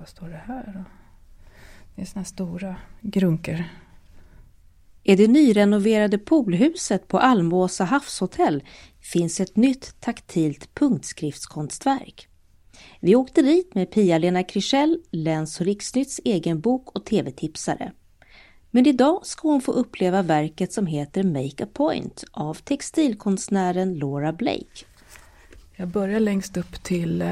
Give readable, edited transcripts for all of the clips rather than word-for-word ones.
Vad står det här då? Det är såna stora grunker. I det nyrenoverade poolhuset på Almåsa havshotell finns ett nytt taktilt punktskriftskonstverk. Vi åkte dit med Pia-Lena Krischell, Läns- och Riksnytts egen bok och tv-tipsare. Men idag ska hon få uppleva verket som heter Make a Point av textilkonstnären Laura Blake. Jag börjar längst upp till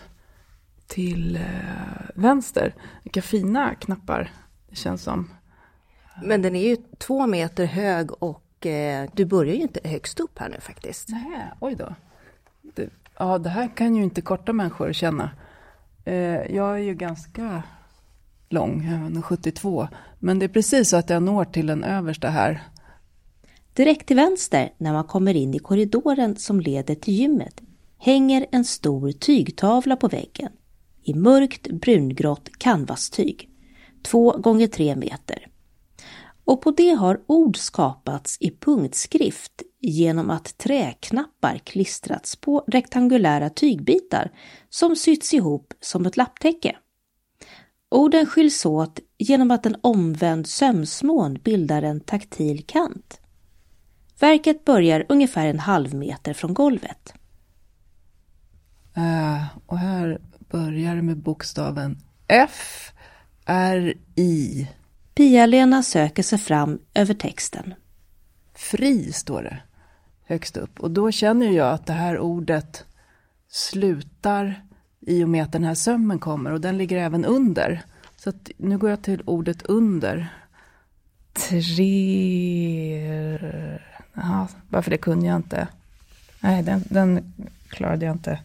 vänster. Vilka fina knappar det känns som. Men den är ju 2 meter hög och du börjar ju inte högst upp här nu faktiskt. Nej, oj då. Det här kan ju inte korta människor känna. Jag är ju ganska lång, jag är 72. Men det är precis så att jag når till den översta här. Direkt till vänster, när man kommer in i korridoren som leder till gymmet, hänger en stor tygtavla på väggen. I mörkt brungrått canvastyg. 2 gånger 3 meter. Och på det har ord skapats i punktskrift genom att träknappar klistrats på rektangulära tygbitar som sytts ihop som ett lapptäcke. Orden skiljs åt genom att en omvänd sömsmån bildar en taktil kant. Verket börjar ungefär en halv meter från golvet. Och här börjar det med bokstaven F, R, I. Pia-Lena söker sig fram över texten. Fri står det högst upp. Och då känner jag att det här ordet slutar i och med att den här sömmen kommer. Och den ligger även under. Så att nu går jag till ordet under. Jaha, varför det kunde jag inte. Nej, den klarade jag inte.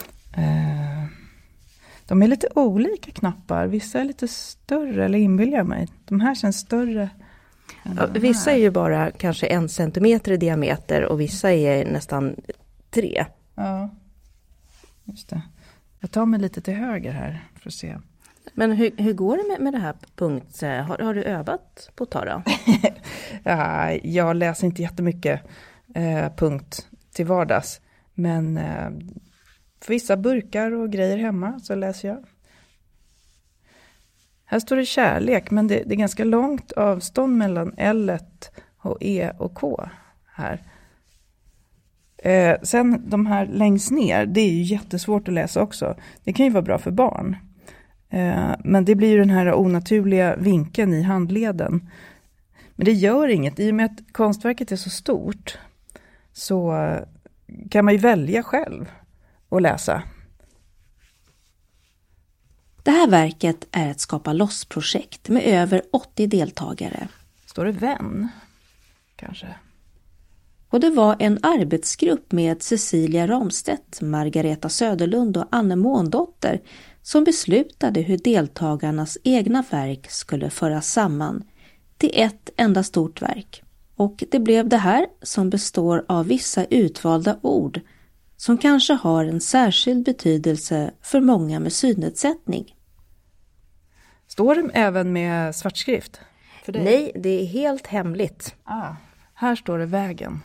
De är lite olika knappar. Vissa är lite större, eller inbillar jag mig. De här känns större. Ja, vissa är ju bara kanske 1 centimeter i diameter och vissa är nästan 3. Ja, just det. Jag tar mig lite till höger här för att se. Men hur går det med det här punkt? Har du övat på att ta det? Ja, jag läser inte jättemycket punkt till vardags. Men för vissa burkar och grejer hemma så läser jag. Här står det kärlek, men det är ganska långt avstånd mellan L och E och K här. Sen de här längst ner, det är ju jättesvårt att läsa också. Det kan ju vara bra för barn. Men det blir ju den här onaturliga vinkeln i handleden. Men det gör inget. I och med att konstverket är så stort så kan man ju välja själv att läsa. Det här verket är ett skapa loss-projekt med över 80 deltagare. Står det vän? Kanske. Och det var en arbetsgrupp med Cecilia Ramstedt, Margareta Söderlund och Anne Måndotter som beslutade hur deltagarnas egna verk skulle föras samman till ett enda stort verk. Och det blev det här som består av vissa utvalda ord som kanske har en särskild betydelse för många med synnedsättning. Står det även med svartskrift? För dig? Nej, det är helt hemligt. Här står det vägen.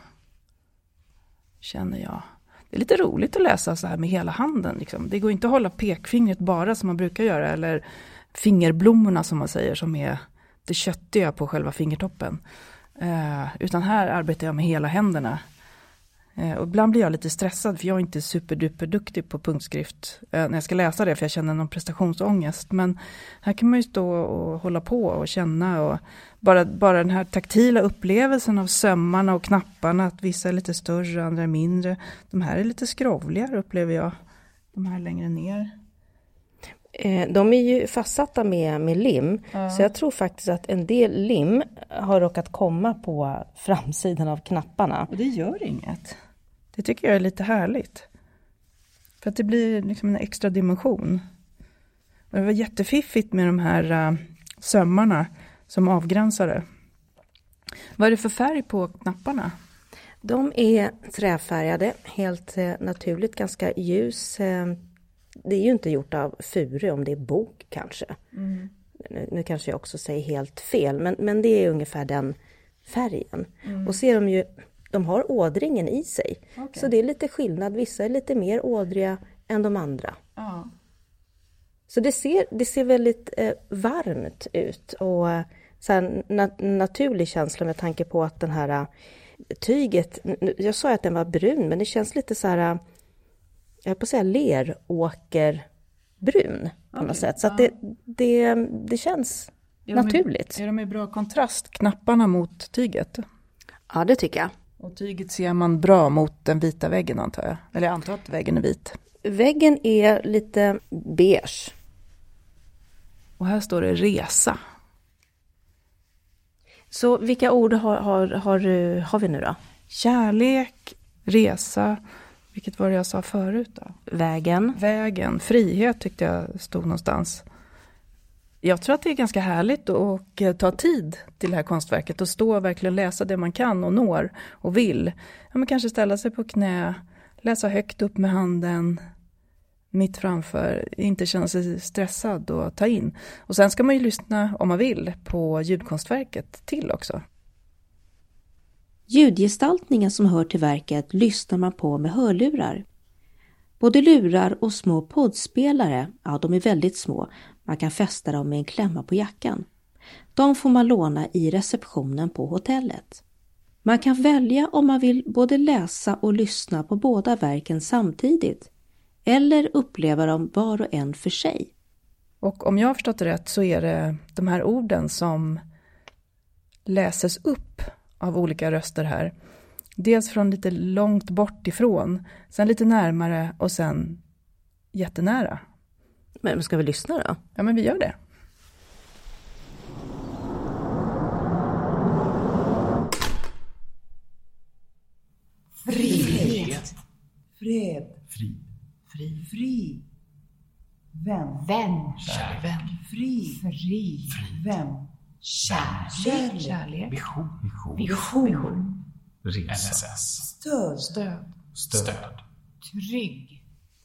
Känner jag. Det är lite roligt att läsa så här med hela handen. Liksom. Det går inte att hålla pekfingret bara som man brukar göra. Eller fingerblommorna som man säger som är det köttiga på själva fingertoppen. Utan här arbetar jag med hela händerna. Och ibland blir jag lite stressad för jag är inte superduper duktig på punktskrift när jag ska läsa det för jag känner någon prestationsångest. Men här kan man ju stå och hålla på och känna och bara den här taktila upplevelsen av sömmarna och knapparna, att vissa är lite större, andra är mindre. De här är lite skrovligare upplever jag, de här längre ner. De är ju fastsatta med lim, så jag tror faktiskt att en del lim har råkat komma på framsidan av knapparna. Och det gör inget. Det tycker jag är lite härligt. För att det blir liksom en extra dimension. Och det var jättefiffigt med de här sömmarna som avgränsade. Vad är det för färg på knapparna? De är träfärgade, helt naturligt, ganska ljus. Det är ju inte gjort av furu om det är bok kanske. Mm. Nu kanske jag också säger helt fel. Men det är ungefär den färgen. Mm. Och ser de har ådringen i sig. Okay. Så det är lite skillnad. Vissa är lite mer ådriga än de andra. Ja. Så det ser väldigt varmt ut och så här, naturlig känsla med tanke på att den här tyget, jag sa att den var brun, men det känns lite så här, jag höll på att säga leråkerbrun på något sätt. Så att det känns naturligt. Är de i bra kontrast, knapparna mot tyget? Ja, det tycker jag. Och tyget ser man bra mot den vita väggen, antar jag. Eller jag antar att väggen är vit. Väggen är lite beige. Och här står det resa. Så vilka ord har vi nu då? Kärlek, resa, vilket var det jag sa förut då? Vägen. Frihet tyckte jag stod någonstans. Jag tror att det är ganska härligt att ta tid till det här konstverket och stå och verkligen läsa det man kan och når och vill. Ja, men kanske ställa sig på knä, läsa högt upp med handen mitt framför, inte känna sig stressad och ta in. Och sen ska man ju lyssna, om man vill, på ljudkonstverket till också. Ljudgestaltningen som hör till verket lyssnar man på med hörlurar. Både lurar och små poddspelare, ja de är väldigt små, man kan fästa dem med en klämma på jackan. De får man låna i receptionen på hotellet. Man kan välja om man vill både läsa och lyssna på båda verken samtidigt. Eller uppleva dem var och en för sig. Och om jag har förstått det rätt så är det de här orden som läses upp av olika röster här. Dels från lite långt bort ifrån, sen lite närmare och sen jättenära. Men ska vi lyssna då? Ja, men vi gör det. Frihet. Fred. Fri. Fri. Fri. Vän. Vän. Kärlek. Fri. Fri. Vän. Kärlek. Kärlek. Vision. Resa. Stöd. Stöd. Trygg.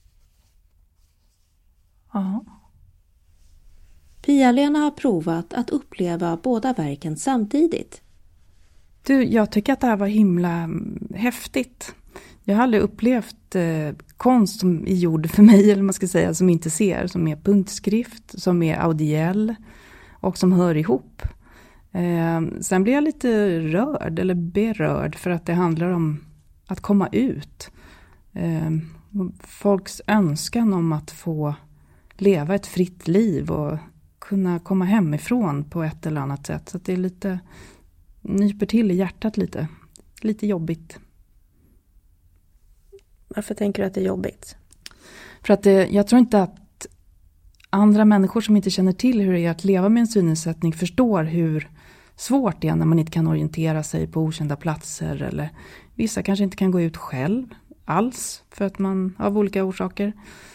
Ja. Pia-Lena har provat att uppleva båda verken samtidigt. Du, jag tycker att det här var himla häftigt. Jag har aldrig upplevt konst som är gjord för mig, eller man ska säga, som inte ser, som är punktskrift, som är audiell och som hör ihop. Sen blir jag lite rörd eller berörd för att det handlar om att komma ut. Folks önskan om att få leva ett fritt liv och kunna komma hemifrån på ett eller annat sätt. Så att det är lite, nyper till i hjärtat lite. Lite jobbigt. Varför tänker du att det är jobbigt? För att jag tror inte att andra människor som inte känner till hur det är att leva med en synnedsättning förstår hur svårt det är när man inte kan orientera sig på okända platser. Eller vissa kanske inte kan gå ut själv alls för att man av olika orsaker.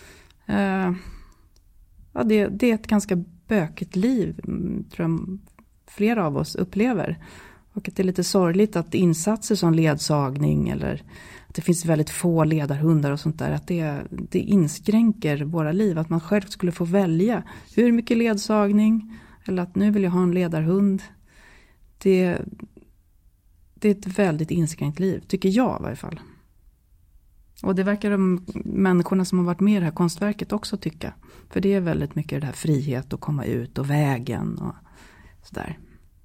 Ja, det är ett ganska bökigt liv, tror jag flera av oss upplever. Och att det är lite sorgligt att insatser som ledsagning eller att det finns väldigt få ledarhundar och sånt där, att det inskränker våra liv. Att man själv skulle få välja hur mycket ledsagning eller att nu vill jag ha en ledarhund. Det är ett väldigt inskränkt liv, tycker jag i varje fall. Och det verkar de människorna som har varit med i det här konstverket också tycka. För det är väldigt mycket det här frihet att komma ut och vägen och sådär.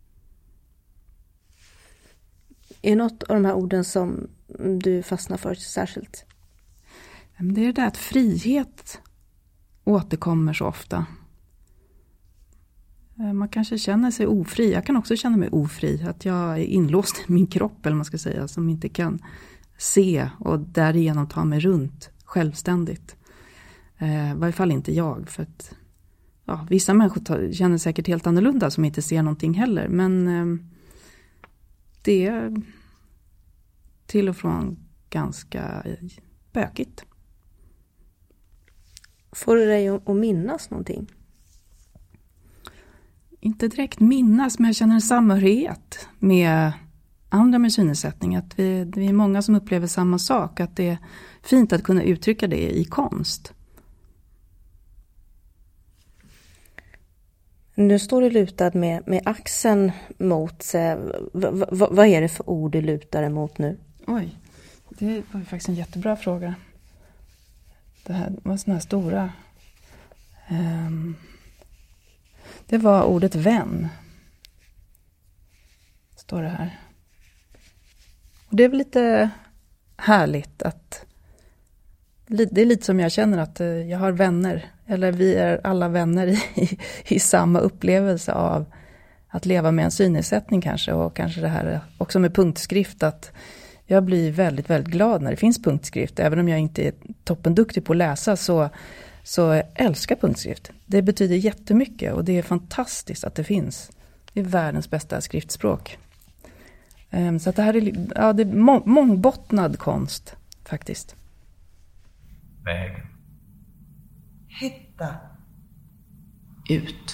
Är något av de här orden som du fastnar för särskilt? Det är det där att frihet återkommer så ofta. Man kanske känner sig ofri. Jag kan också känna mig ofri. Att jag är inlåst i min kropp, eller man ska säga, som inte kan se och därigenom ta mig runt självständigt. I varje fall inte jag. För att, ja, vissa människor känner säkert helt annorlunda som inte ser någonting heller. Men det är till och från ganska bökigt. Får du dig att minnas någonting? Inte direkt minnas, men jag känner en samhörighet med andra med synnedsättning. Att vi är många som upplever samma sak. Att det är fint att kunna uttrycka det i konst. Nu står du lutad med axeln mot... Vad är det för ord du lutar emot nu? Oj, det var faktiskt en jättebra fråga. Det här var såna här stora Det var ordet vän. Står det här. Och det är väl lite härligt att det är lite som jag känner att jag har vänner. Eller vi är alla vänner i samma upplevelse av att leva med en synnedsättning kanske. Och kanske det här också med punktskrift, att jag blir väldigt, väldigt glad när det finns punktskrift. Även om jag inte är toppenduktig på att läsa så älskar punktskrift. Det betyder jättemycket och det är fantastiskt att det finns. Det är världens bästa skriftspråk. Så att det här är, det är mångbottnad konst faktiskt. Vägen. Hitta. Ut.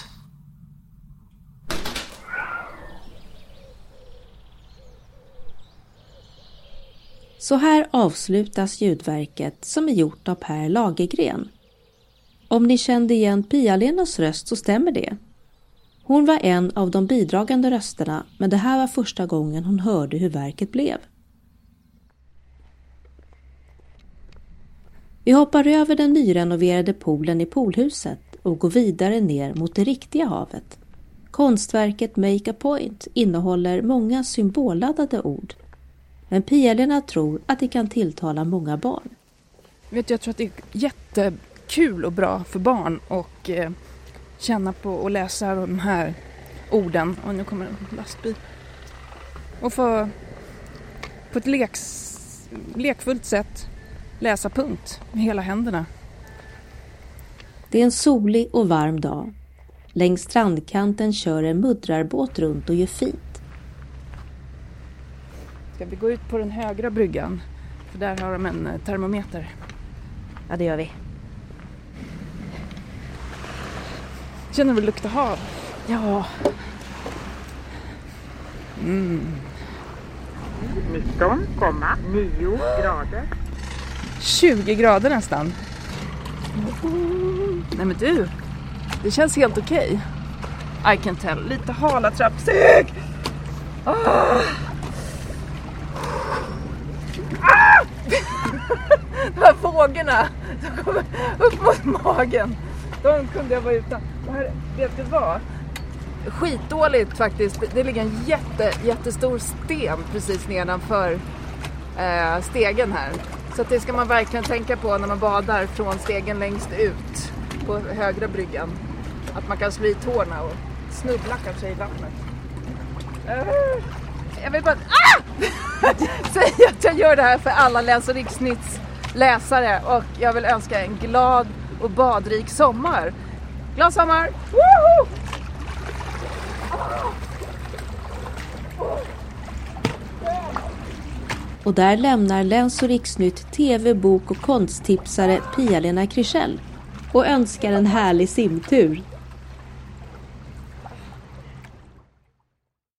Så här avslutas ljudverket som är gjort av Per Lagergren. Om ni kände igen Pia-Lenas röst så stämmer det. Hon var en av de bidragande rösterna, men det här var första gången hon hörde hur verket blev. Vi hoppar över den nyrenoverade poolen i poolhuset och går vidare ner mot det riktiga havet. Konstverket Make a Point innehåller många symbolladdade ord. Men Pia-Lena tror att det kan tilltala många barn. Jag tror att det är jättekul och bra för barn och känna på och läsa de här orden. Och nu kommer en lastbil. Och få på ett lekfullt sätt läsa punkt med hela händerna. Det är en solig och varm dag. Längs strandkanten kör en muddrarbåt runt och gör fint. Ska vi gå ut på den högra bryggan? För där har de en termometer. Ja, det gör vi. Känner du lukta hav? Ja. 19,9 grader. 20 grader nästan. Nej men du, det känns helt okej. I can tell. Lite hala trappsteg. De här vågorna som kommer upp mot magen, de kunde jag vara utan. Och här, vet du vad? Skitdåligt faktiskt. Det ligger en jättestor sten precis nedanför stegen här. Så att det ska man verkligen tänka på när man badar från stegen längst ut på högra bryggan. Att man kan slå i tårna och snubbla kanske i vattnet. Jag vill bara säga att jag gör det här för alla Läs- och Riksnytts läsare. Och jag vill önska en glad och badrik sommar. Glad sommar! Woho! Och där lämnar Läs- och Riksnytt tv-, bok- och konsttipsare Pia-Lena Krischell och önskar en härlig simtur.